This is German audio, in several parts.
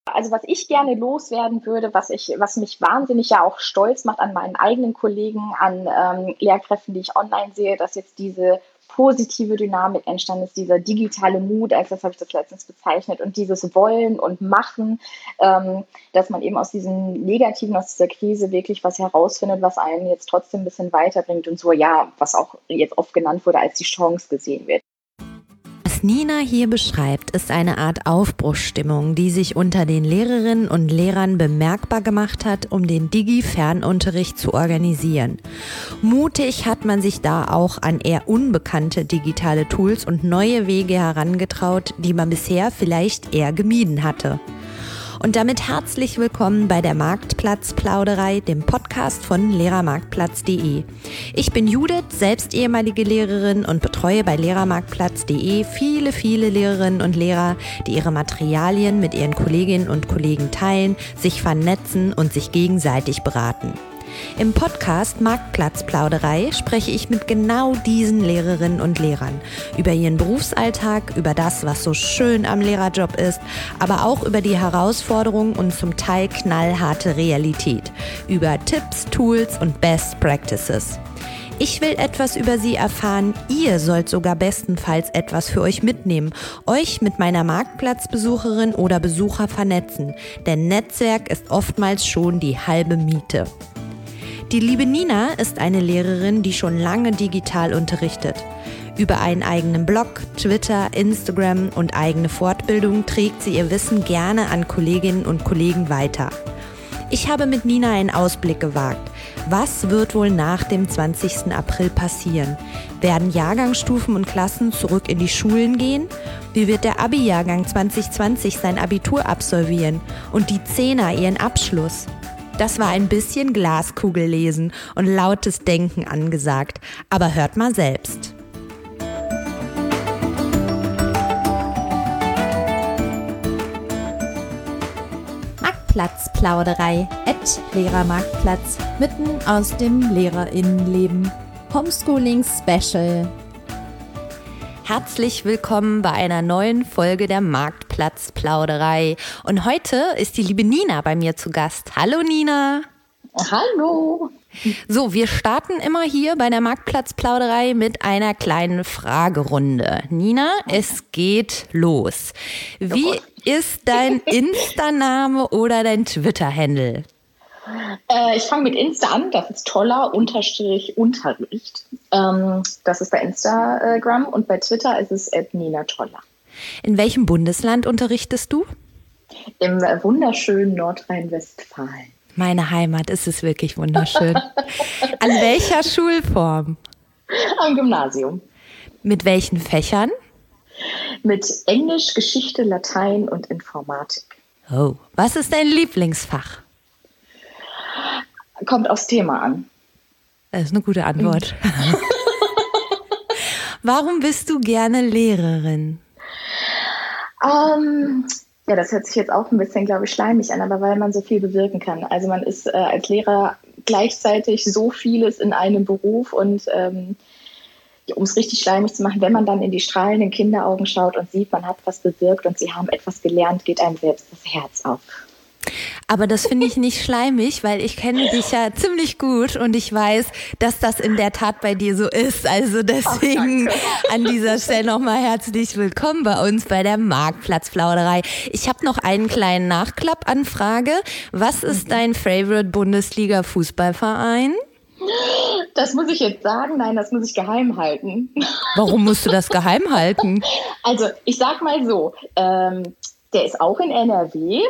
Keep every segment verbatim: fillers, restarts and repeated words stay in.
Also was ich gerne loswerden würde, was ich, was mich wahnsinnig ja auch stolz macht an meinen eigenen Kollegen, an ähm, Lehrkräften, die ich online sehe, dass jetzt diese positive Dynamik entstanden ist, dieser digitale Mut, als das habe ich das letztens bezeichnet, und dieses Wollen und Machen, ähm, dass man eben aus diesem Negativen, aus dieser Krise wirklich was herausfindet, was einen jetzt trotzdem ein bisschen weiterbringt und so, ja, was auch jetzt oft genannt wurde, als die Chance gesehen wird. Was Nina hier beschreibt, ist eine Art Aufbruchsstimmung, die sich unter den Lehrerinnen und Lehrern bemerkbar gemacht hat, um den Digi-Fernunterricht zu organisieren. Mutig hat man sich da auch an eher unbekannte digitale Tools und neue Wege herangetraut, die man bisher vielleicht eher gemieden hatte. Und damit herzlich willkommen bei der Marktplatzplauderei, dem Podcast von lehrermarktplatz punkt de. Ich bin Judith, selbst ehemalige Lehrerin und betreue bei lehrermarktplatz punkt de viele, viele Lehrerinnen und Lehrer, die ihre Materialien mit ihren Kolleginnen und Kollegen teilen, sich vernetzen und sich gegenseitig beraten. Im Podcast Marktplatzplauderei spreche ich mit genau diesen Lehrerinnen und Lehrern über ihren Berufsalltag, über das, was so schön am Lehrerjob ist, aber auch über die Herausforderungen und zum Teil knallharte Realität, über Tipps, Tools und Best Practices. Ich will etwas über sie erfahren, ihr sollt sogar bestenfalls etwas für euch mitnehmen, euch mit meiner Marktplatzbesucherin oder Besucher vernetzen, denn Netzwerk ist oftmals schon die halbe Miete. Die liebe Nina ist eine Lehrerin, die schon lange digital unterrichtet. Über einen eigenen Blog, Twitter, Instagram und eigene Fortbildung trägt sie ihr Wissen gerne an Kolleginnen und Kollegen weiter. Ich habe mit Nina einen Ausblick gewagt. Was wird wohl nach dem zwanzigsten April passieren? Werden Jahrgangsstufen und Klassen zurück in die Schulen gehen? Wie wird der Abi-Jahrgang zwanzig zwanzig sein Abitur absolvieren und die Zehner ihren Abschluss? Das war ein bisschen Glaskugel lesen und lautes Denken angesagt. Aber hört mal selbst. Marktplatzplauderei at Lehrermarktplatz, mitten aus dem LehrerInnenleben. Homeschooling Special. Herzlich willkommen bei einer neuen Folge der Marktplatzplauderei. Und heute ist die liebe Nina bei mir zu Gast. Hallo Nina. Hallo. So, wir starten immer hier bei der Marktplatzplauderei mit einer kleinen Fragerunde. Nina, es geht los. Wie ist dein Insta-Name oder dein Twitter-Handle? Äh, ich fange mit Insta an, das ist toller Unterstrich Unterricht. Ähm, das ist bei Instagram, und bei Twitter ist es at Nina Toller. In welchem Bundesland unterrichtest du? Im wunderschönen Nordrhein-Westfalen. Meine Heimat, ist es wirklich wunderschön. An welcher Schulform? Am Gymnasium. Mit welchen Fächern? Mit Englisch, Geschichte, Latein und Informatik. Oh, was ist dein Lieblingsfach? Kommt aufs Thema an. Das ist eine gute Antwort. Warum bist du gerne Lehrerin? Ähm, ja, das hört sich jetzt auch ein bisschen, glaube ich, schleimig an, aber weil man so viel bewirken kann. Also man ist äh, als Lehrer gleichzeitig so vieles in einem Beruf, und ähm, um es richtig schleimig zu machen, wenn man dann in die strahlenden Kinderaugen schaut und sieht, man hat was bewirkt und sie haben etwas gelernt, geht einem selbst das Herz auf. Aber das finde ich nicht schleimig, weil ich kenne dich ja ziemlich gut und ich weiß, dass das in der Tat bei dir so ist. Also deswegen oh, an dieser Stelle nochmal herzlich willkommen bei uns bei der Marktplatzplauderei. Ich habe noch einen kleinen Nachklappanfrage. Was ist dein Favorite Bundesliga-Fußballverein? Das muss ich jetzt sagen. Nein, das muss ich geheim halten. Warum musst du das geheim halten? Also ich sag mal so, ähm, der ist auch in N R W.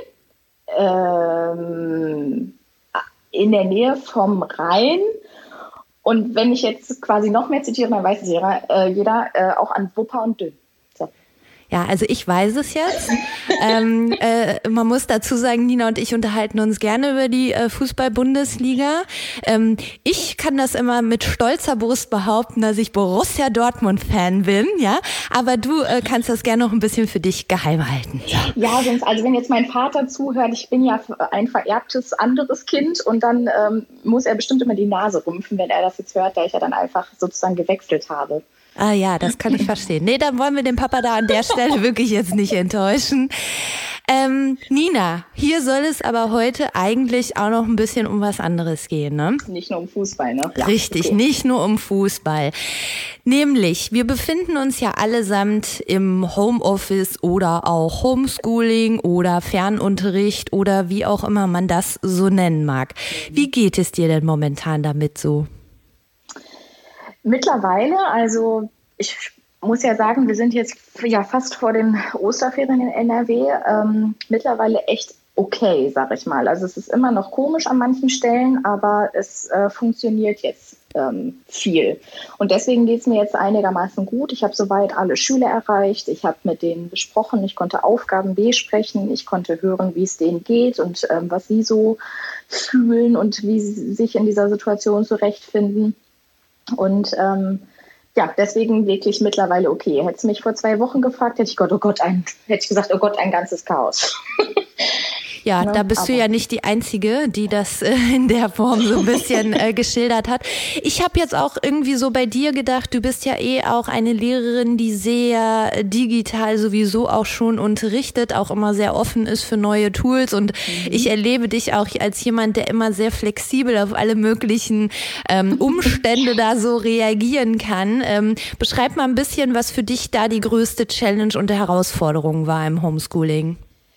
Ähm, in der Nähe vom Rhein, und wenn ich jetzt quasi noch mehr zitiere, dann weiß es jeder, äh, jeder äh, auch an Wupper und Dünn. So. Ja, also ich weiß es jetzt. ähm, äh, man muss dazu sagen, Nina und ich unterhalten uns gerne über die äh, Fußball-Bundesliga. Ähm, ich kann das immer mit stolzer Brust behaupten, dass ich Borussia Dortmund-Fan bin, ja. Aber du äh, kannst das gerne noch ein bisschen für dich geheim halten. Ja, sonst, also wenn jetzt mein Vater zuhört, ich bin ja ein vererbtes anderes Kind, und dann ähm, muss er bestimmt immer die Nase rümpfen, wenn er das jetzt hört, da ich ja dann einfach sozusagen gewechselt habe. Ah ja, das kann ich verstehen. Nee, dann wollen wir den Papa da an der Stelle wirklich jetzt nicht enttäuschen. Ähm, Nina, hier soll es aber heute eigentlich auch noch ein bisschen um was anderes gehen, ne? Nicht nur um Fußball, ne? Ja, Richtig, okay. Nicht nur um Fußball. Nämlich, wir befinden uns ja allesamt im Homeoffice oder auch Homeschooling oder Fernunterricht oder wie auch immer man das so nennen mag. Wie geht es dir denn momentan damit so? Mittlerweile, also ich muss ja sagen, wir sind jetzt ja fast vor den Osterferien in N R W, ähm, mittlerweile echt okay, sag ich mal. Also es ist immer noch komisch an manchen Stellen, aber es äh, funktioniert jetzt ähm, viel. Und deswegen geht es mir jetzt einigermaßen gut. Ich habe soweit alle Schüler erreicht. Ich habe mit denen besprochen. Ich konnte Aufgaben besprechen. Ich konnte hören, wie es denen geht und ähm, was sie so fühlen und wie sie sich in dieser Situation zurechtfinden. Und ähm, ja, deswegen wirklich mittlerweile okay. Hättest du mich vor zwei Wochen gefragt, hätte ich Gott, oh Gott, ein, hätte ich gesagt, oh Gott, ein ganzes Chaos. Ja, ne, da bist du ja nicht die Einzige, die das äh, in der Form so ein bisschen äh, geschildert hat. Ich habe jetzt auch irgendwie so bei dir gedacht, du bist ja eh auch eine Lehrerin, die sehr digital sowieso auch schon unterrichtet, auch immer sehr offen ist für neue Tools und mhm. ich erlebe dich auch als jemand, der immer sehr flexibel auf alle möglichen ähm, Umstände da so reagieren kann. Ähm, beschreib mal ein bisschen, was für dich da die größte Challenge und Herausforderung war im Homeschooling.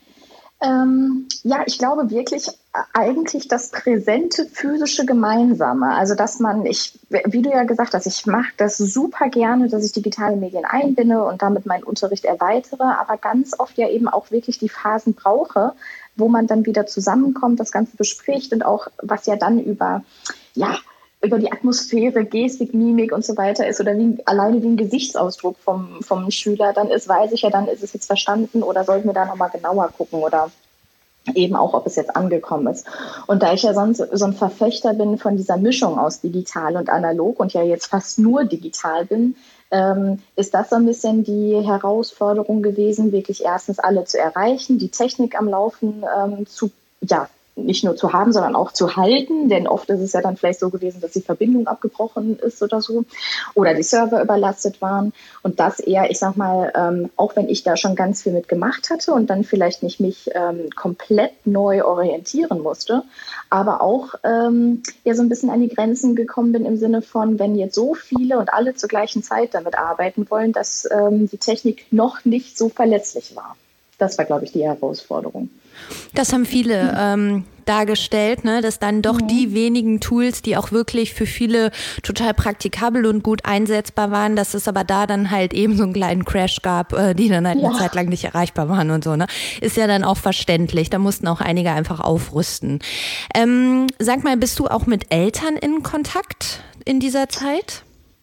Ähm, ja, ich glaube wirklich eigentlich das präsente physische Gemeinsame. Also dass man, ich, wie du ja gesagt hast, ich mache das super gerne, dass ich digitale Medien einbinde und damit meinen Unterricht erweitere, aber ganz oft ja eben auch wirklich die Phasen brauche, wo man dann wieder zusammenkommt, das Ganze bespricht und auch was ja dann über, ja, über die Atmosphäre, Gestik, Mimik und so weiter ist oder wie, alleine wie ein Gesichtsausdruck vom, vom Schüler dann ist, weiß ich ja, dann ist es jetzt verstanden oder sollten wir da nochmal genauer gucken oder eben auch, ob es jetzt angekommen ist. Und da ich ja sonst so ein Verfechter bin von dieser Mischung aus digital und analog und ja jetzt fast nur digital bin, ähm, ist das so ein bisschen die Herausforderung gewesen, wirklich erstens alle zu erreichen, die Technik am Laufen ähm, zu, ja, nicht nur zu haben, sondern auch zu halten, denn oft ist es ja dann vielleicht so gewesen, dass die Verbindung abgebrochen ist oder so oder die Server überlastet waren und das eher, ich sag mal, ähm, auch wenn ich da schon ganz viel mit gemacht hatte und dann vielleicht nicht mich ähm, komplett neu orientieren musste, aber auch ähm, ja so ein bisschen an die Grenzen gekommen bin im Sinne von, wenn jetzt so viele und alle zur gleichen Zeit damit arbeiten wollen, dass ähm, die Technik noch nicht so verlässlich war. Das war, glaube ich, die Herausforderung. Das haben viele ähm, dargestellt, ne, dass dann doch mhm. die wenigen Tools, die auch wirklich für viele total praktikabel und gut einsetzbar waren, dass es aber da dann halt eben so einen kleinen Crash gab, äh, die dann halt ja. eine Zeit lang nicht erreichbar waren und so, ne? Ist ja dann auch verständlich. Da mussten auch einige einfach aufrüsten. Ähm, sag mal, bist du auch mit Eltern in Kontakt in dieser Zeit?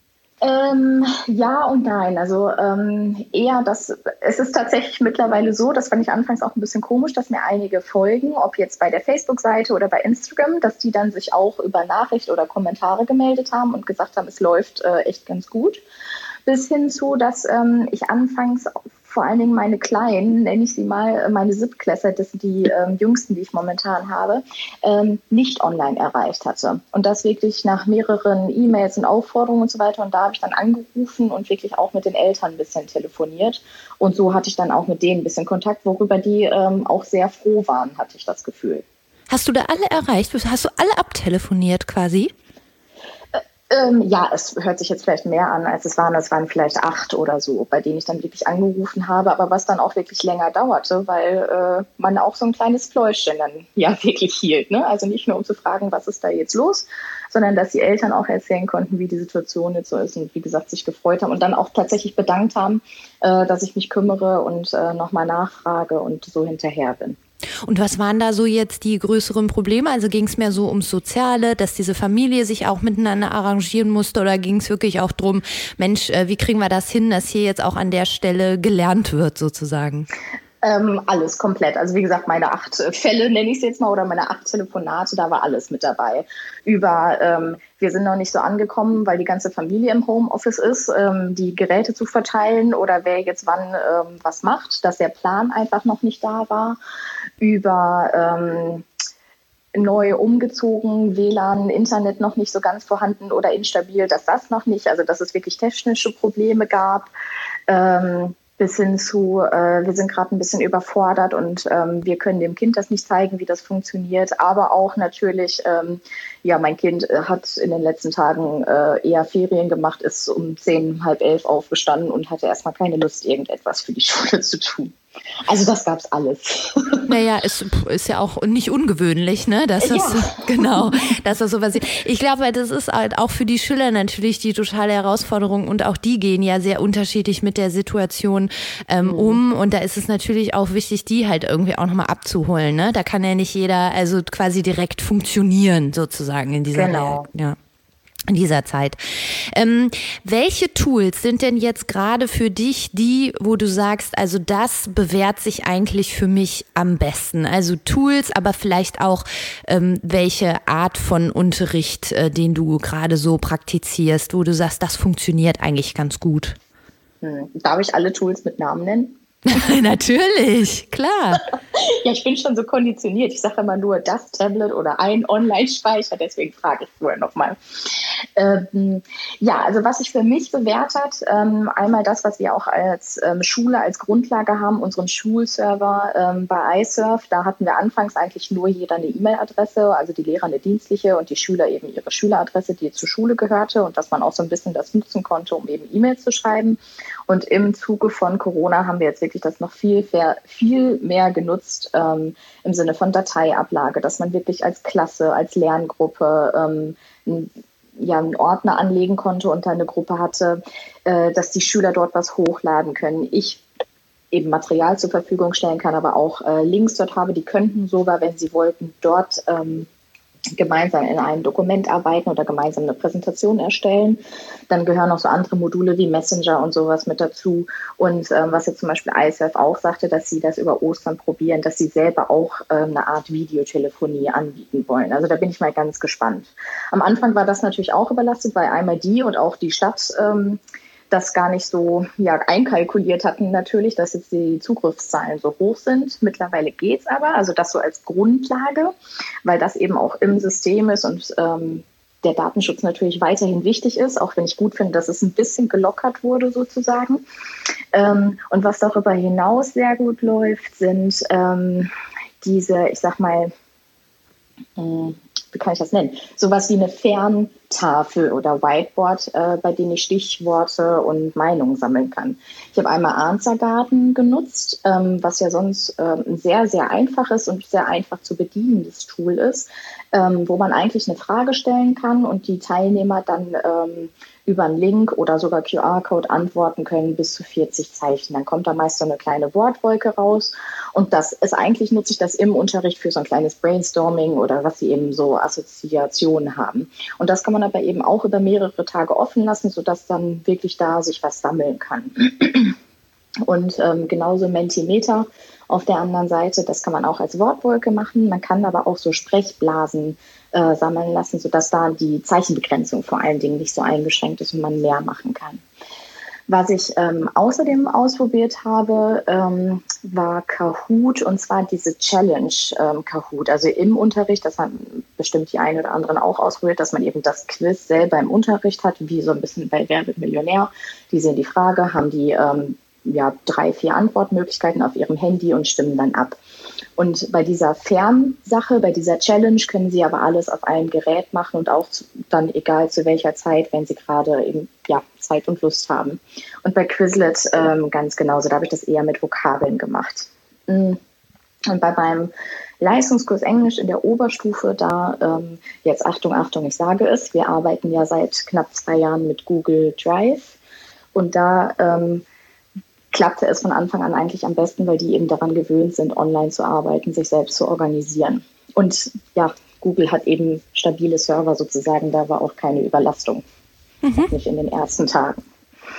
Ähm, ja und nein. Also ähm, eher, dass es ist tatsächlich mittlerweile so, das fand ich anfangs auch ein bisschen komisch, dass mir einige folgen, ob jetzt bei der Facebook-Seite oder bei Instagram, dass die dann sich auch über Nachricht oder Kommentare gemeldet haben und gesagt haben, es läuft äh, echt ganz gut. Bis hin zu, dass ähm, ich anfangs vor allen Dingen meine Kleinen, nenne ich sie mal, meine Siebtklässler, das sind die ähm, jüngsten, die ich momentan habe, ähm, nicht online erreicht hatte. Und das wirklich nach mehreren E-Mails und Aufforderungen und so weiter. Und da habe ich dann angerufen und wirklich auch mit den Eltern ein bisschen telefoniert. Und so hatte ich dann auch mit denen ein bisschen Kontakt, worüber die ähm, auch sehr froh waren, hatte ich das Gefühl. Hast du da alle erreicht? Hast du alle abtelefoniert quasi? Ähm, ja, es hört sich jetzt vielleicht mehr an, als es waren. Es waren vielleicht acht oder so, bei denen ich dann wirklich angerufen habe, aber was dann auch wirklich länger dauerte, weil äh, man auch so ein kleines Pläuschchen dann ja wirklich hielt. Ne? Also nicht nur, um zu fragen, was ist da jetzt los, sondern dass die Eltern auch erzählen konnten, wie die Situation jetzt so ist und wie gesagt, sich gefreut haben und dann auch tatsächlich bedankt haben, äh, dass ich mich kümmere und äh, nochmal nachfrage und so hinterher bin. Und was waren da so jetzt die größeren Probleme? Also ging es mehr so ums Soziale, dass diese Familie sich auch miteinander arrangieren musste oder ging es wirklich auch drum, Mensch, wie kriegen wir das hin, dass hier jetzt auch an der Stelle gelernt wird sozusagen? Ähm, alles komplett. Also wie gesagt, meine acht Fälle nenne ich es jetzt mal oder meine acht Telefonate, da war alles mit dabei. Über, ähm, wir sind noch nicht so angekommen, weil die ganze Familie im Homeoffice ist, ähm, die Geräte zu verteilen oder wer jetzt wann ähm, was macht, dass der Plan einfach noch nicht da war. Über ähm, neu umgezogen, W L A N, Internet noch nicht so ganz vorhanden oder instabil, dass das noch nicht, also dass es wirklich technische Probleme gab, ähm, bis hin zu, äh, wir sind gerade ein bisschen überfordert und ähm, wir können dem Kind das nicht zeigen, wie das funktioniert, aber auch natürlich, ähm, ja, mein Kind äh, hat in den letzten Tagen äh, eher Ferien gemacht, ist um zehn, halb elf aufgestanden und hatte erstmal keine Lust, irgendetwas für die Schule zu tun. Also das gab's alles. Naja, ist, ist ja auch nicht ungewöhnlich, ne? Dass das, ja. Genau, dass das so passiert. Ich glaube, das ist halt auch für die Schüler natürlich die totale Herausforderung und auch die gehen ja sehr unterschiedlich mit der Situation ähm, mhm. um und da ist es natürlich auch wichtig, die halt irgendwie auch nochmal abzuholen, ne? Da kann ja nicht jeder also quasi direkt funktionieren sozusagen in dieser Genau. Welt. Ja. In dieser Zeit. Ähm, welche Tools sind denn jetzt gerade für dich die, wo du sagst, also das bewährt sich eigentlich für mich am besten? Also Tools, aber vielleicht auch ähm, welche Art von Unterricht, äh, den du gerade so praktizierst, wo du sagst, das funktioniert eigentlich ganz gut. Hm. Darf ich alle Tools mit Namen nennen? Natürlich, klar. Ja, ich bin schon so konditioniert. Ich sage immer nur das Tablet oder ein Online-Speicher, deswegen frage ich vorher nochmal. Ähm, ja, also was sich für mich bewährt hat, ähm, einmal das, was wir auch als ähm, Schule als Grundlage haben, unseren Schulserver ähm, bei iSurf. Da hatten wir anfangs eigentlich nur jeder eine E-Mail-Adresse, also die Lehrer eine dienstliche und die Schüler eben ihre Schüleradresse, die zur Schule gehörte und dass man auch so ein bisschen das nutzen konnte, um eben E-Mails zu schreiben. Und im Zuge von Corona haben wir jetzt wirklich das noch viel, viel mehr genutzt ähm, im Sinne von Dateiablage, dass man wirklich als Klasse, als Lerngruppe ähm, ein, ja, einen Ordner anlegen konnte und da eine Gruppe hatte, äh, dass die Schüler dort was hochladen können. Ich eben Material zur Verfügung stellen kann, aber auch äh, Links dort habe, die könnten sogar, wenn sie wollten, dort ähm, gemeinsam in einem Dokument arbeiten oder gemeinsam eine Präsentation erstellen. Dann gehören noch so andere Module wie Messenger und sowas mit dazu. Und ähm, was jetzt zum Beispiel iSurf auch sagte, dass sie das über Ostern probieren, dass sie selber auch ähm, eine Art Videotelefonie anbieten wollen. Also da bin ich mal ganz gespannt. Am Anfang war das natürlich auch überlastet, weil einmal die und auch die Stadt ähm, das gar nicht so ja, einkalkuliert hatten natürlich, dass jetzt die Zugriffszahlen so hoch sind. Mittlerweile geht's aber, also das so als Grundlage, weil das eben auch im System ist und ähm, der Datenschutz natürlich weiterhin wichtig ist, auch wenn ich gut finde, dass es ein bisschen gelockert wurde sozusagen. Ähm, und was darüber hinaus sehr gut läuft, sind ähm, diese, ich sag mal, mh, wie kann ich das nennen? Sowas wie eine Ferntafel oder Whiteboard, äh, bei denen ich Stichworte und Meinungen sammeln kann. Ich habe einmal Answergarten genutzt, ähm, was ja sonst ähm, ein sehr, sehr einfaches und sehr einfach zu bedienendes Tool ist, ähm, wo man eigentlich eine Frage stellen kann und die Teilnehmer dann ähm, über einen Link oder sogar Q R-Code antworten können bis zu vierzig Zeichen. Dann kommt da meist so eine kleine Wortwolke raus. Und das ist eigentlich, nutze ich das im Unterricht für so ein kleines Brainstorming oder was sie eben so Assoziationen haben. Und das kann man aber eben auch über mehrere Tage offen lassen, sodass dann wirklich da sich was sammeln kann. Und ähm, genauso Mentimeter auf der anderen Seite, das kann man auch als Wortwolke machen. Man kann aber auch so Sprechblasen äh, sammeln lassen, sodass da die Zeichenbegrenzung vor allen Dingen nicht so eingeschränkt ist und man mehr machen kann. Was ich ähm, außerdem ausprobiert habe, ähm, war Kahoot und zwar diese Challenge ähm, Kahoot. Also im Unterricht, das haben bestimmt die einen oder anderen auch ausprobiert, dass man eben das Quiz selber im Unterricht hat, wie so ein bisschen bei Wer wird Millionär. Die sehen die Frage, haben die ähm, ja, drei, vier Antwortmöglichkeiten auf ihrem Handy und stimmen dann ab. Und bei dieser Fernsache, bei dieser Challenge können Sie aber alles auf einem Gerät machen und auch zu, dann egal zu welcher Zeit, wenn Sie gerade eben ja, Zeit und Lust haben. Und bei Quizlet ähm, ganz genauso, da habe ich das eher mit Vokabeln gemacht. Und bei meinem Leistungskurs Englisch in der Oberstufe, da ähm, jetzt Achtung, Achtung, ich sage es, wir arbeiten ja seit knapp zwei Jahren mit Google Drive und da ähm, klappte es von Anfang an eigentlich am besten, weil die eben daran gewöhnt sind, online zu arbeiten, sich selbst zu organisieren. Und ja, Google hat eben stabile Server sozusagen, da war auch keine Überlastung, mhm. nicht in den ersten Tagen.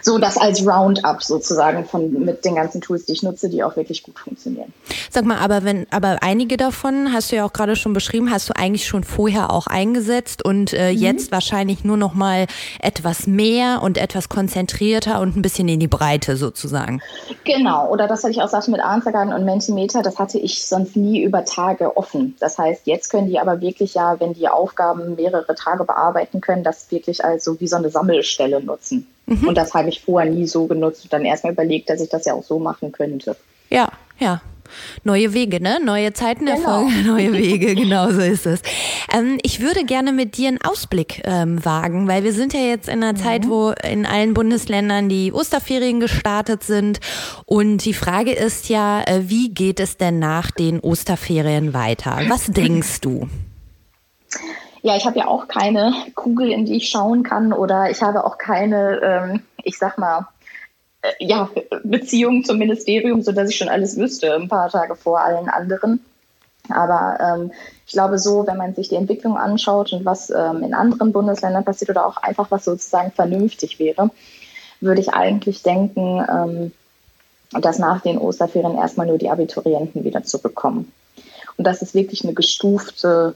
So das als Roundup sozusagen von mit den ganzen Tools, die ich nutze, die auch wirklich gut funktionieren. Sag mal, aber wenn, aber einige davon, hast du ja auch gerade schon beschrieben, hast du eigentlich schon vorher auch eingesetzt und äh, mhm. jetzt wahrscheinlich nur noch mal etwas mehr und etwas konzentrierter und ein bisschen in die Breite sozusagen. Genau, oder das, was ich auch sagte mit Answergarden und Mentimeter, das hatte ich sonst nie über Tage offen. Das heißt, jetzt können die aber wirklich ja, wenn die Aufgaben mehrere Tage bearbeiten können, das wirklich als so wie so eine Sammelstelle nutzen. Mhm. Und das habe ich vorher nie so genutzt und dann erstmal überlegt, dass ich das ja auch so machen könnte. Ja, ja. Neue Wege, ne? Neue Zeiten genau. erfolgen, neue Wege, genau so ist es. Ähm, ich würde gerne mit dir einen Ausblick ähm, wagen, weil wir sind ja jetzt in einer mhm. Zeit, wo in allen Bundesländern die Osterferien gestartet sind. Und die Frage ist ja, äh, wie geht es denn nach den Osterferien weiter? Was denkst du? Ja, ich habe ja auch keine Kugel, in die ich schauen kann, oder ich habe auch keine, ähm, ich sag mal, äh, ja, Beziehung zum Ministerium, sodass ich schon alles wüsste, ein paar Tage vor allen anderen. Aber ähm, ich glaube so, wenn man sich die Entwicklung anschaut und was ähm, in anderen Bundesländern passiert oder auch einfach was sozusagen vernünftig wäre, würde ich eigentlich denken, ähm, dass nach den Osterferien erstmal nur die Abiturienten wieder zurückkommen. Und dass es wirklich eine gestufte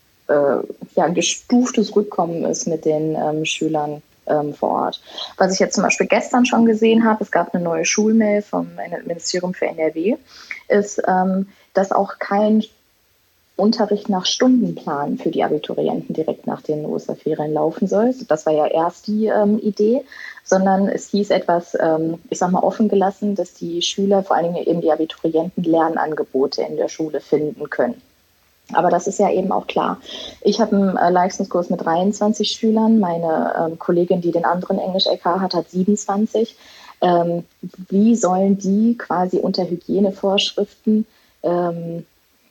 ja, ein gestuftes Rückkommen ist mit den ähm, Schülern ähm, vor Ort. Was ich jetzt zum Beispiel gestern schon gesehen habe, es gab eine neue Schulmail vom Ministerium für N R W, ist, ähm, dass auch kein Unterricht nach Stundenplan für die Abiturienten direkt nach den Osterferien laufen soll. Das war ja erst die ähm, Idee, sondern es hieß etwas, ähm, ich sag mal, offen gelassen, dass die Schüler, vor allen Dingen eben die Abiturienten, Lernangebote in der Schule finden können. Aber das ist ja eben auch klar. Ich habe einen äh, Leistungskurs mit dreiundzwanzig Schülern. Meine ähm, Kollegin, die den anderen Englisch-L K hat, hat siebenundzwanzig. Ähm, wie sollen die quasi unter Hygienevorschriften ähm,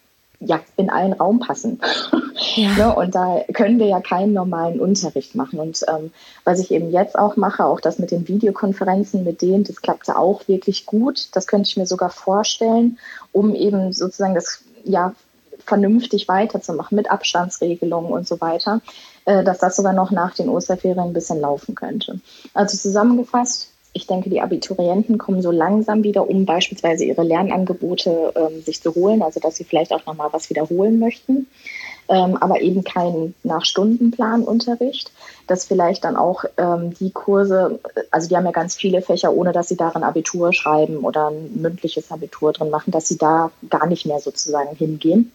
ja, in einen Raum passen? Ja. Ne? Und da können wir ja keinen normalen Unterricht machen. Und ähm, was ich eben jetzt auch mache, auch das mit den Videokonferenzen mit denen, das klappte auch wirklich gut. Das könnte ich mir sogar vorstellen, um eben sozusagen das, ja, vernünftig weiterzumachen mit Abstandsregelungen und so weiter, äh, dass das sogar noch nach den Osterferien ein bisschen laufen könnte. Also zusammengefasst, ich denke, die Abiturienten kommen so langsam wieder, um beispielsweise ihre Lernangebote ähm, sich zu holen, also dass sie vielleicht auch nochmal was wiederholen möchten, ähm, aber eben keinen Nach-Stundenplan-Unterricht, dass vielleicht dann auch ähm, die Kurse, also die haben ja ganz viele Fächer, ohne dass sie darin Abitur schreiben oder ein mündliches Abitur drin machen, dass sie da gar nicht mehr sozusagen hingehen.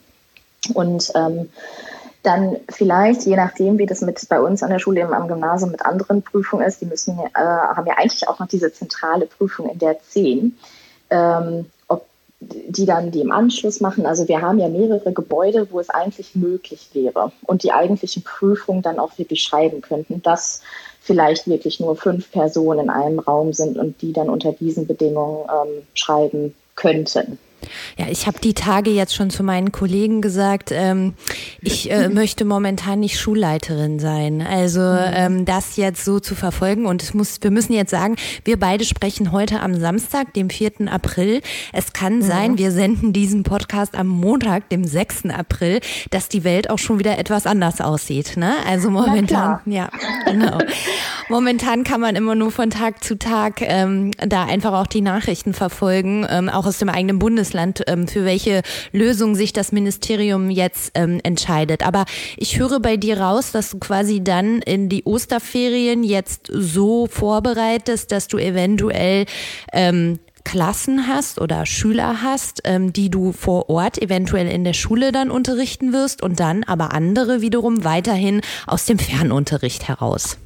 Und ähm, dann vielleicht, je nachdem, wie das mit bei uns an der Schule eben am Gymnasium mit anderen Prüfungen ist, die müssen äh, haben ja eigentlich auch noch diese zentrale Prüfung in der zehn, ähm, ob die dann die im Anschluss machen. Also wir haben ja mehrere Gebäude, wo es eigentlich möglich wäre und die eigentlichen Prüfungen dann auch wirklich schreiben könnten, dass vielleicht wirklich nur fünf Personen in einem Raum sind und die dann unter diesen Bedingungen ähm, schreiben könnten. Ja, ich habe die Tage jetzt schon zu meinen Kollegen gesagt, ähm, ich äh, möchte momentan nicht Schulleiterin sein. Also ähm, das jetzt so zu verfolgen und es muss, wir müssen jetzt sagen, wir beide sprechen heute am Samstag, dem vierten April. Es kann sein, mhm. wir senden diesen Podcast am Montag, dem sechsten April, dass die Welt auch schon wieder etwas anders aussieht. Ne? Also momentan, ja, genau. Momentan kann man immer nur von Tag zu Tag ähm, da einfach auch die Nachrichten verfolgen, ähm, auch aus dem eigenen Bundesland, ähm, für welche Lösung sich das Ministerium jetzt ähm, entscheidet. Aber ich höre bei dir raus, dass du quasi dann in die Osterferien jetzt so vorbereitest, dass du eventuell ähm, Klassen hast oder Schüler hast, ähm, die du vor Ort eventuell in der Schule dann unterrichten wirst und dann aber andere wiederum weiterhin aus dem Fernunterricht heraus.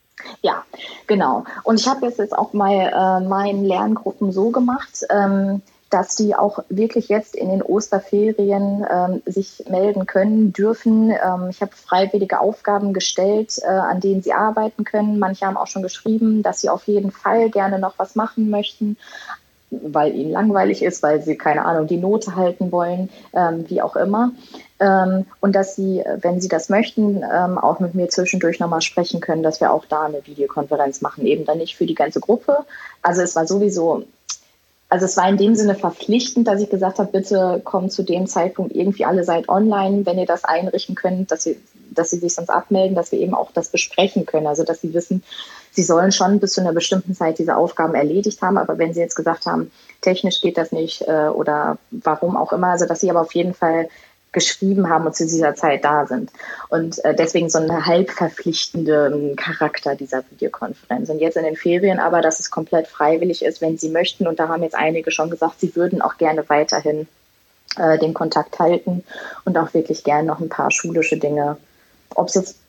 Ja, genau. Und ich habe jetzt, jetzt auch mal äh, meinen Lerngruppen so gemacht, ähm, dass die auch wirklich jetzt in den Osterferien ähm, sich melden können, dürfen. Ähm, ich habe freiwillige Aufgaben gestellt, äh, an denen sie arbeiten können. Manche haben auch schon geschrieben, dass sie auf jeden Fall gerne noch was machen möchten, weil ihnen langweilig ist, weil sie, keine Ahnung, die Note halten wollen, ähm, wie auch immer. Ähm, und dass sie, wenn sie das möchten, ähm, auch mit mir zwischendurch nochmal sprechen können, dass wir auch da eine Videokonferenz machen, eben dann nicht für die ganze Gruppe. Also es war sowieso... Also es war in dem Sinne verpflichtend, dass ich gesagt habe, bitte kommt zu dem Zeitpunkt irgendwie alle seid online, wenn ihr das einrichten könnt, dass sie, dass sie sich sonst abmelden, dass wir eben auch das besprechen können. Also dass sie wissen, sie sollen schon bis zu einer bestimmten Zeit diese Aufgaben erledigt haben, aber wenn sie jetzt gesagt haben, technisch geht das nicht äh, oder warum auch immer, also dass sie aber auf jeden Fall geschrieben haben und zu dieser Zeit da sind. Und äh, deswegen so einen halb verpflichtenden Charakter dieser Videokonferenz. Und jetzt in den Ferien aber, dass es komplett freiwillig ist, wenn sie möchten. Und da haben jetzt einige schon gesagt, sie würden auch gerne weiterhin äh, den Kontakt halten und auch wirklich gerne noch ein paar schulische Dinge, ob es jetzt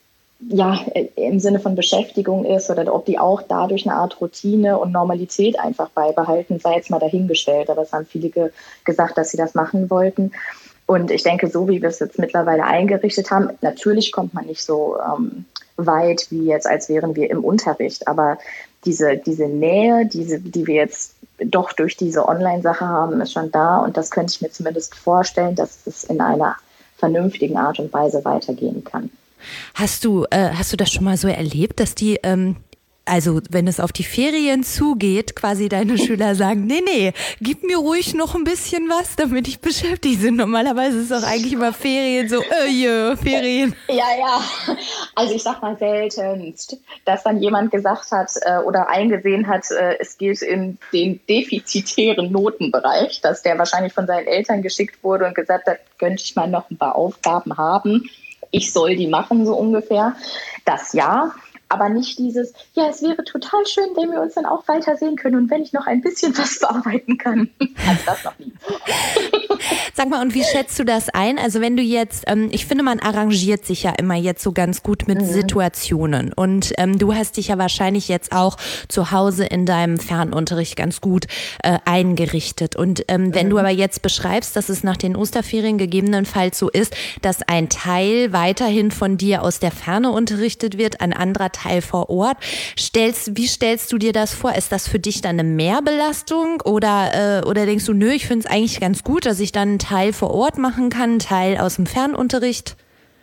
ja im Sinne von Beschäftigung ist oder ob die auch dadurch eine Art Routine und Normalität einfach beibehalten, sei jetzt mal dahingestellt. Aber es haben viele ge- gesagt, dass sie das machen wollten. Und ich denke, so wie wir es jetzt mittlerweile eingerichtet haben, natürlich kommt man nicht so ähm, weit wie jetzt, als wären wir im Unterricht. Aber diese, diese Nähe, diese, die wir jetzt doch durch diese Online-Sache haben, ist schon da. Und das könnte ich mir zumindest vorstellen, dass es in einer vernünftigen Art und Weise weitergehen kann. Hast du, äh, hast du das schon mal so erlebt, dass die, ähm, also wenn es auf die Ferien zugeht, quasi deine Schüler sagen, nee, nee, gib mir ruhig noch ein bisschen was, damit ich beschäftigt bin. Normalerweise ist es auch eigentlich immer Ferien, so, äh, yeah, Ferien. Ja, ja, also ich sag mal seltenst, dass dann jemand gesagt hat äh, oder eingesehen hat, äh, es geht in den defizitären Notenbereich, dass der wahrscheinlich von seinen Eltern geschickt wurde und gesagt hat, könnte ich mal noch ein paar Aufgaben haben. Ich soll die machen, so ungefähr. Das ja, aber nicht dieses, ja, es wäre total schön, wenn wir uns dann auch weitersehen können und wenn ich noch ein bisschen was bearbeiten kann. Also das noch nie. Sag mal, und wie schätzt du das ein? Also wenn du jetzt, ähm, ich finde, man arrangiert sich ja immer jetzt so ganz gut mit mhm. Situationen und ähm, du hast dich ja wahrscheinlich jetzt auch zu Hause in deinem Fernunterricht ganz gut äh, eingerichtet und ähm, wenn mhm. du aber jetzt beschreibst, dass es nach den Osterferien gegebenenfalls so ist, dass ein Teil weiterhin von dir aus der Ferne unterrichtet wird, ein anderer Teil vor Ort, stellst, wie stellst du dir das vor? Ist das für dich dann eine Mehrbelastung oder, äh, oder denkst du, nö, ich finde es eigentlich ganz gut, dass ich dann einen Teil vor Ort machen kann, einen Teil aus dem Fernunterricht?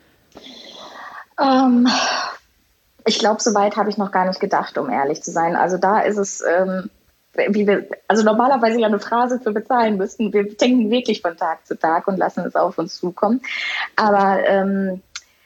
Ähm, ich glaube, so weit habe ich noch gar nicht gedacht, um ehrlich zu sein. Also da ist es, ähm, wie wir, also normalerweise ja eine Phrase für bezahlen müssten. Wir denken wirklich von Tag zu Tag und lassen es auf uns zukommen. Aber ähm,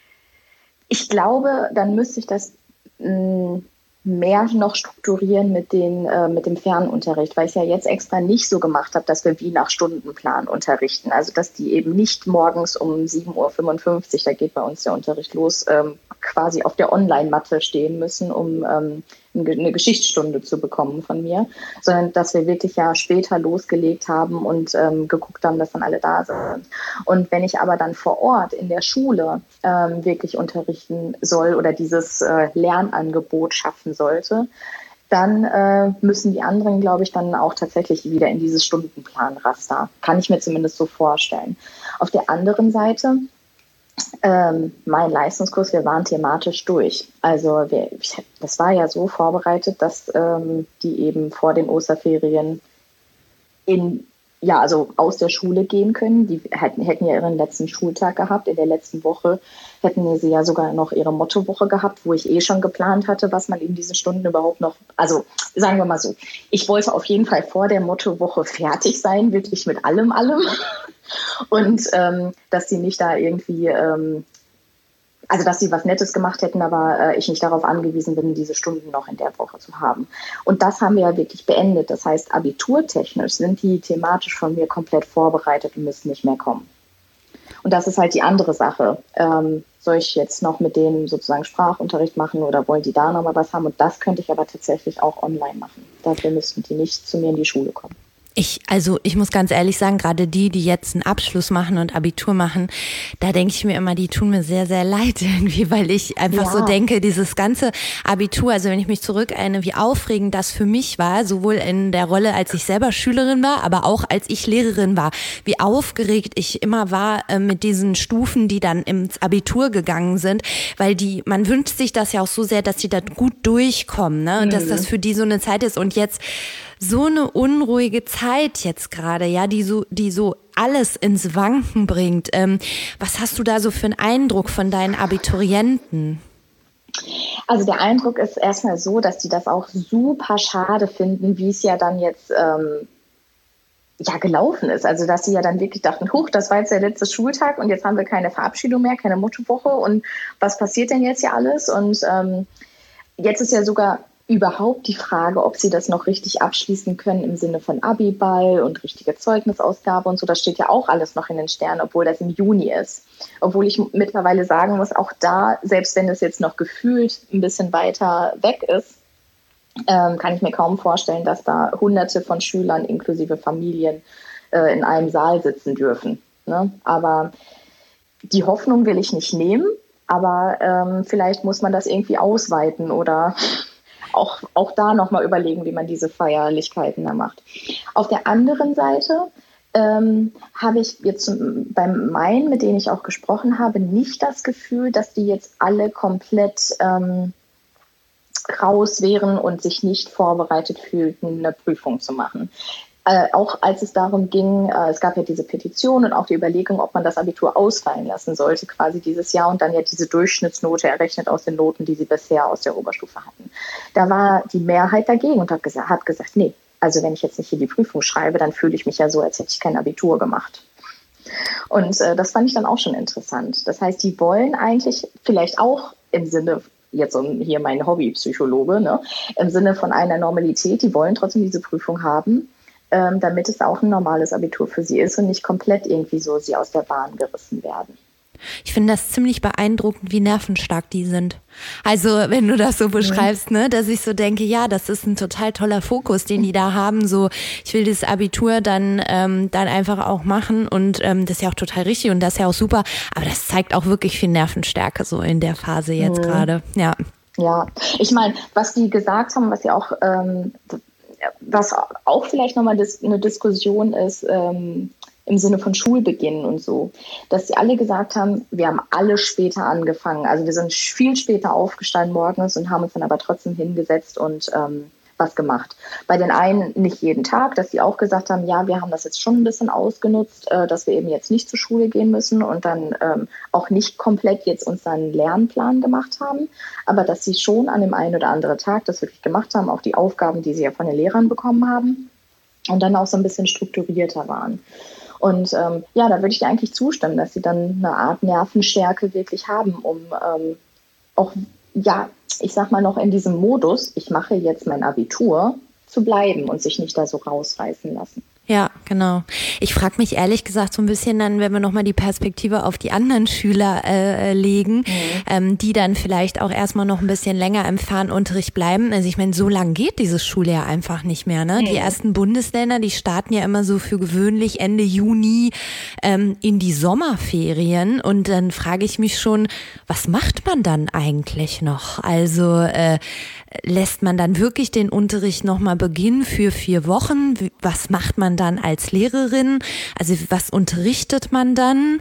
ich glaube, dann müsste ich das mh, mehr noch strukturieren mit, den, äh, mit dem Fernunterricht, weil ich ja jetzt extra nicht so gemacht habe, dass wir wie nach Stundenplan unterrichten. Also dass die eben nicht morgens um sieben Uhr fünfundfünfzig, da geht bei uns der Unterricht los, ähm, quasi auf der Online-Matte stehen müssen, um ähm, eine Geschichtsstunde zu bekommen von mir, sondern dass wir wirklich ja später losgelegt haben und ähm, geguckt haben, dass dann alle da sind. Und wenn ich aber dann vor Ort in der Schule ähm, wirklich unterrichten soll oder dieses äh, Lernangebot schaffen sollte, dann äh, müssen die anderen, glaube ich, dann auch tatsächlich wieder in dieses Stundenplanraster. Kann ich mir zumindest so vorstellen. Auf der anderen Seite, Ähm, mein Leistungskurs, wir waren thematisch durch. Also wir, das war ja so vorbereitet, dass ähm, die eben vor den Osterferien in, ja, also aus der Schule gehen können. Die hätten, hätten ja ihren letzten Schultag gehabt. In der letzten Woche hätten sie ja sogar noch ihre Mottowoche gehabt, wo ich eh schon geplant hatte, was man in diesen Stunden überhaupt noch, also sagen wir mal so, ich wollte auf jeden Fall vor der Mottowoche fertig sein, wirklich mit allem, allem. Und ähm, dass sie nicht da irgendwie, ähm, also dass sie was Nettes gemacht hätten, aber äh, ich nicht darauf angewiesen bin, diese Stunden noch in der Woche zu haben. Und das haben wir ja wirklich beendet. Das heißt, abiturtechnisch sind die thematisch von mir komplett vorbereitet und müssen nicht mehr kommen. Und das ist halt die andere Sache. Ähm, soll ich jetzt noch mit denen sozusagen Sprachunterricht machen oder wollen die da nochmal was haben? Und das könnte ich aber tatsächlich auch online machen. Dafür müssten die nicht zu mir in die Schule kommen. Ich, also ich muss ganz ehrlich sagen, gerade die, die jetzt einen Abschluss machen und Abitur machen, da denke ich mir immer, die tun mir sehr, sehr leid irgendwie, weil ich einfach ja. so denke, dieses ganze Abitur, also wenn ich mich zurückerinnere, wie aufregend das für mich war, sowohl in der Rolle, als ich selber Schülerin war, aber auch als ich Lehrerin war, wie aufgeregt ich immer war äh, mit diesen Stufen, die dann ins Abitur gegangen sind, weil die, man wünscht sich das ja auch so sehr, dass die da gut durchkommen, ne, und mhm. dass das für die so eine Zeit ist und jetzt so eine unruhige Zeit jetzt gerade, ja, die so, die so alles ins Wanken bringt. Ähm, was hast du da so für einen Eindruck von deinen Abiturienten? Also der Eindruck ist erstmal so, dass die das auch super schade finden, wie es ja dann jetzt ähm, ja gelaufen ist. Also dass sie ja dann wirklich dachten, huch, das war jetzt der letzte Schultag und jetzt haben wir keine Verabschiedung mehr, keine Mottowoche und was passiert denn jetzt hier alles? Und ähm, jetzt ist ja sogar überhaupt die Frage, ob sie das noch richtig abschließen können im Sinne von Abiball und richtige Zeugnisausgabe und so. Das steht ja auch alles noch in den Sternen, obwohl das im Juni ist. Obwohl ich mittlerweile sagen muss, auch da, selbst wenn es jetzt noch gefühlt ein bisschen weiter weg ist, ähm, kann ich mir kaum vorstellen, dass da Hunderte von Schülern inklusive Familien äh, in einem Saal sitzen dürfen. Ne? Aber die Hoffnung will ich nicht nehmen, aber ähm, vielleicht muss man das irgendwie ausweiten oder auch, auch da nochmal überlegen, wie man diese Feierlichkeiten da macht. Auf der anderen Seite ähm, habe ich jetzt beim meinen, mit denen ich auch gesprochen habe, nicht das Gefühl, dass die jetzt alle komplett ähm, raus wären und sich nicht vorbereitet fühlten, eine Prüfung zu machen. Äh, auch als es darum ging, äh, es gab ja diese Petition und auch die Überlegung, ob man das Abitur ausfallen lassen sollte, quasi dieses Jahr und dann ja diese Durchschnittsnote errechnet aus den Noten, die sie bisher aus der Oberstufe hatten. Da war die Mehrheit dagegen und hat gesagt, hat gesagt, nee, also wenn ich jetzt nicht hier die Prüfung schreibe, dann fühle ich mich ja so, als hätte ich kein Abitur gemacht. Und äh, das fand ich dann auch schon interessant. Das heißt, die wollen eigentlich vielleicht auch im Sinne jetzt hier mein Hobbypsychologe, ne, im Sinne von einer Normalität, die wollen trotzdem diese Prüfung haben, Ähm, damit es auch ein normales Abitur für sie ist und nicht komplett irgendwie so sie aus der Bahn gerissen werden. Ich finde das ziemlich beeindruckend, wie nervenstark die sind. Also wenn du das so beschreibst, mhm. ne, dass ich so denke, ja, das ist ein total toller Fokus, den die da haben. So, ich will das Abitur dann ähm, dann einfach auch machen und ähm, das ist ja auch total richtig und das ist ja auch super. Aber das zeigt auch wirklich viel Nervenstärke so in der Phase jetzt mhm. gerade. Ja. Ja, ich meine, was die gesagt haben, was ja auch ähm, was auch vielleicht nochmal dis- eine Diskussion ist ähm, im Sinne von Schulbeginn und so, dass sie alle gesagt haben, wir haben alle später angefangen. Also wir sind viel später aufgestanden morgens und haben uns dann aber trotzdem hingesetzt und ähm, was gemacht. Bei den einen nicht jeden Tag, dass sie auch gesagt haben, ja, wir haben das jetzt schon ein bisschen ausgenutzt, äh, dass wir eben jetzt nicht zur Schule gehen müssen und dann ähm, auch nicht komplett jetzt uns einen Lernplan gemacht haben, aber dass sie schon an dem einen oder anderen Tag das wirklich gemacht haben, auch die Aufgaben, die sie ja von den Lehrern bekommen haben und dann auch so ein bisschen strukturierter waren. Und ähm, ja, da würde ich dir eigentlich zustimmen, dass sie dann eine Art Nervenstärke wirklich haben, um ähm, auch, ja, ich sag mal noch in diesem Modus, ich mache jetzt mein Abitur, zu bleiben und sich nicht da so rausreißen lassen. Ja, genau. Ich frage mich ehrlich gesagt so ein bisschen dann, wenn wir nochmal die Perspektive auf die anderen Schüler äh, legen, mhm. ähm, die dann vielleicht auch erstmal noch ein bisschen länger im Fernunterricht bleiben. Also ich meine, so lang geht dieses Schuljahr einfach nicht mehr. Ne? Mhm. Die ersten Bundesländer, die starten ja immer so für gewöhnlich Ende Juni ähm, in die Sommerferien. Und dann frage ich mich schon, was macht man dann eigentlich noch? Also äh, lässt man dann wirklich den Unterricht nochmal beginnen für vier Wochen? Was macht man dann als Lehrerin? Also was unterrichtet man dann?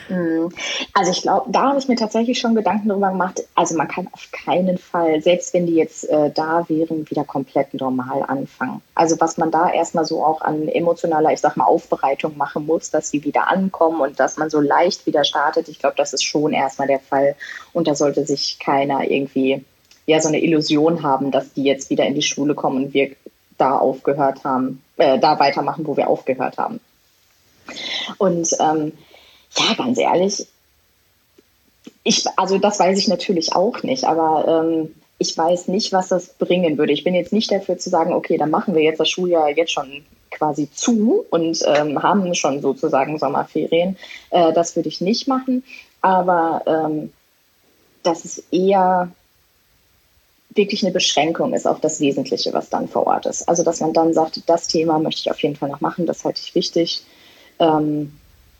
Also ich glaube, da habe ich mir tatsächlich schon Gedanken darüber gemacht. Also man kann auf keinen Fall, selbst wenn die jetzt äh, da wären, wieder komplett normal anfangen. Also was man da erstmal so auch an emotionaler, ich sag mal, Aufbereitung machen muss, dass sie wieder ankommen und dass man so leicht wieder startet. Ich glaube, das ist schon erstmal der Fall. Und da sollte sich keiner irgendwie ja so eine Illusion haben, dass die jetzt wieder in die Schule kommen und wir da aufgehört haben, äh, da weitermachen, wo wir aufgehört haben. Und ähm, ja, ganz ehrlich, ich, also das weiß ich natürlich auch nicht, aber ähm, ich weiß nicht, was das bringen würde. Ich bin jetzt nicht dafür zu sagen, okay, dann machen wir jetzt das Schuljahr jetzt schon quasi zu und ähm, haben schon sozusagen Sommerferien. Äh, das würde ich nicht machen, aber ähm, das ist eher wirklich eine Beschränkung ist auf das Wesentliche, was dann vor Ort ist. Also dass man dann sagt, das Thema möchte ich auf jeden Fall noch machen, das halte ich wichtig. Ähm,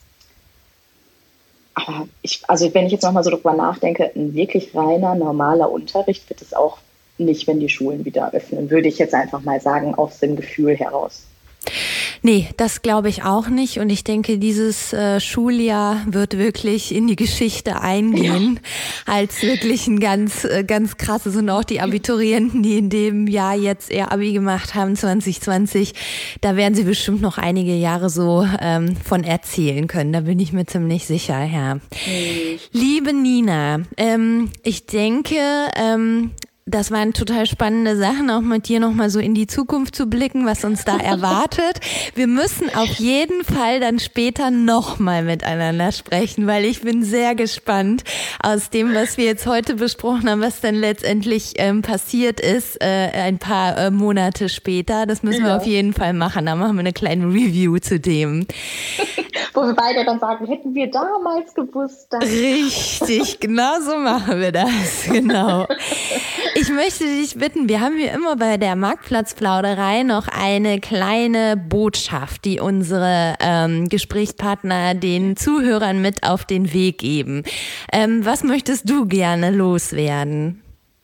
aber ich, also wenn ich jetzt nochmal so drüber nachdenke, ein wirklich reiner, normaler Unterricht wird es auch nicht, wenn die Schulen wieder öffnen, würde ich jetzt einfach mal sagen, aus dem Gefühl heraus. Nee, das glaube ich auch nicht. Und ich denke, dieses äh, Schuljahr wird wirklich in die Geschichte eingehen, ja. als wirklich ein ganz, äh, ganz krasses. Und auch die Abiturienten, die in dem Jahr jetzt ihr Abi gemacht haben, zwanzig zwanzig, da werden sie bestimmt noch einige Jahre so ähm, von erzählen können. Da bin ich mir ziemlich sicher, ja. Mhm. Liebe Nina, ähm, ich denke, ähm, Das waren total spannende Sachen, auch mit dir nochmal so in die Zukunft zu blicken, was uns da erwartet. Wir müssen auf jeden Fall dann später nochmal miteinander sprechen, weil ich bin sehr gespannt aus dem, was wir jetzt heute besprochen haben, was dann letztendlich ähm, passiert ist, äh, ein paar äh, Monate später. Das müssen wir ja auf jeden Fall machen. Da machen wir eine kleine Review zu dem. Wo wir beide dann sagen, hätten wir damals gewusst. Dass Richtig, genau so machen wir das, genau. Ich möchte dich bitten, wir haben hier immer bei der Marktplatzplauderei noch eine kleine Botschaft, die unsere ähm, Gesprächspartner den Zuhörern mit auf den Weg geben. Ähm, was möchtest du gerne loswerden?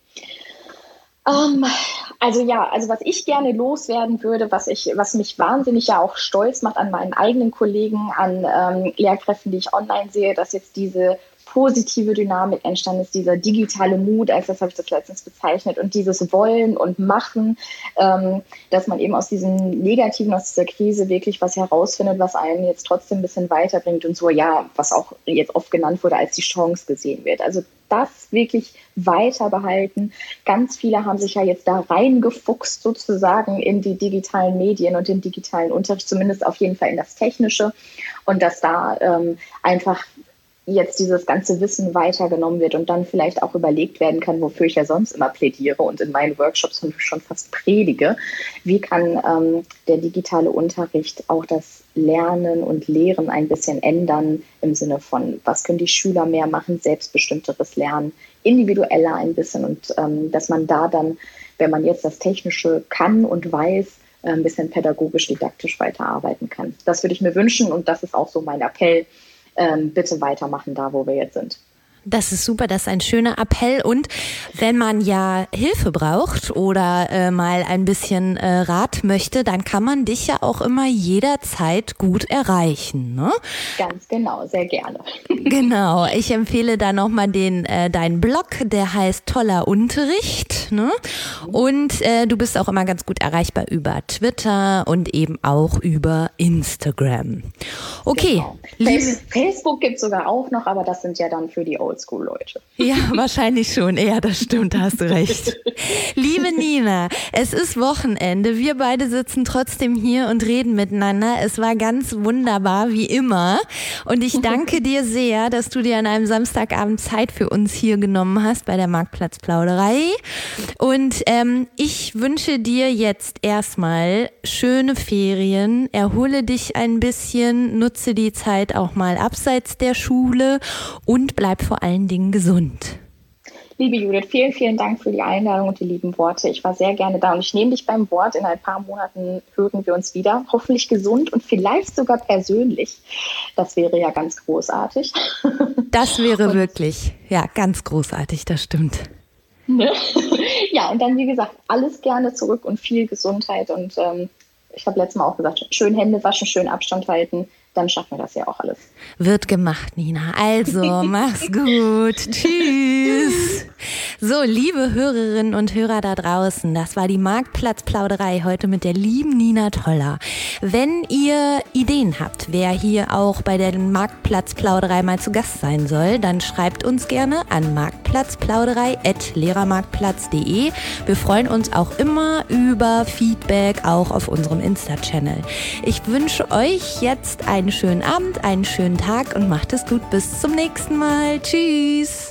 Um, also ja, also was ich gerne loswerden würde, was ich, was mich wahnsinnig ja auch stolz macht an meinen eigenen Kollegen, an ähm, Lehrkräften, die ich online sehe, dass jetzt diese positive Dynamik entstanden ist, dieser digitale Mut, als das habe ich das letztens bezeichnet, und dieses Wollen und Machen, ähm, dass man eben aus diesem Negativen, aus dieser Krise wirklich was herausfindet, was einen jetzt trotzdem ein bisschen weiterbringt und so, ja, was auch jetzt oft genannt wurde, als die Chance gesehen wird. Also das wirklich weiter behalten. Ganz viele haben sich ja jetzt da reingefuchst sozusagen in die digitalen Medien und den digitalen Unterricht, zumindest auf jeden Fall in das Technische, und dass da ähm, einfach jetzt dieses ganze Wissen weitergenommen wird und dann vielleicht auch überlegt werden kann, wofür ich ja sonst immer plädiere und in meinen Workshops schon fast predige. Wie kann ähm, der digitale Unterricht auch das Lernen und Lehren ein bisschen ändern im Sinne von, was können die Schüler mehr machen, selbstbestimmteres Lernen, individueller ein bisschen, und ähm, dass man da dann, wenn man jetzt das Technische kann und weiß, ein bisschen pädagogisch-didaktisch weiterarbeiten kann. Das würde ich mir wünschen, und das ist auch so mein Appell. Ähm, bitte weitermachen da, wo wir jetzt sind. Das ist super, das ist ein schöner Appell. Und wenn man ja Hilfe braucht oder äh, mal ein bisschen äh, Rat möchte, dann kann man dich ja auch immer jederzeit gut erreichen, ne? Ganz genau, sehr gerne. Genau, ich empfehle da nochmal den äh, deinen Blog, der heißt Toller Unterricht, ne? Und äh, du bist auch immer ganz gut erreichbar über Twitter und eben auch über Instagram. Okay. Genau. Face- Facebook gibt es sogar auch noch, aber das sind ja dann für die Oldschool-Leute. Ja, wahrscheinlich schon. Ja, das stimmt, da hast du recht. Liebe Nina, es ist Wochenende. Wir beide sitzen trotzdem hier und reden miteinander. Es war ganz wunderbar, wie immer. Und ich danke dir sehr, dass du dir an einem Samstagabend Zeit für uns hier genommen hast bei der Marktplatzplauderei. Und ähm, ich wünsche dir jetzt erstmal schöne Ferien. Erhole dich ein bisschen, nutze die Zeit auch mal abseits der Schule und bleib vor allen Dingen gesund. Liebe Judith, vielen, vielen Dank für die Einladung und die lieben Worte. Ich war sehr gerne da und ich nehme dich beim Wort. In ein paar Monaten hören wir uns wieder. Hoffentlich gesund und vielleicht sogar persönlich. Das wäre ja ganz großartig. Das wäre und wirklich, ja, ganz großartig, das stimmt. Ne? Ja, und dann, wie gesagt, alles gerne zurück und viel Gesundheit. Und ähm, ich habe letztes Mal auch gesagt, schön Hände waschen, schön Abstand halten. Dann schaffen wir das ja auch alles. Wird gemacht, Nina. Also, mach's gut. Tschüss. So, liebe Hörerinnen und Hörer da draußen, das war die Marktplatzplauderei heute mit der lieben Nina Toller. Wenn ihr Ideen habt, wer hier auch bei der Marktplatzplauderei mal zu Gast sein soll, dann schreibt uns gerne an marktplatzplauderei at lehrermarktplatz punkt de. Wir freuen uns auch immer über Feedback, auch auf unserem Insta-Channel. Ich wünsche euch jetzt einen schönen Abend, einen schönen Tag und macht es gut. Bis zum nächsten Mal. Tschüss.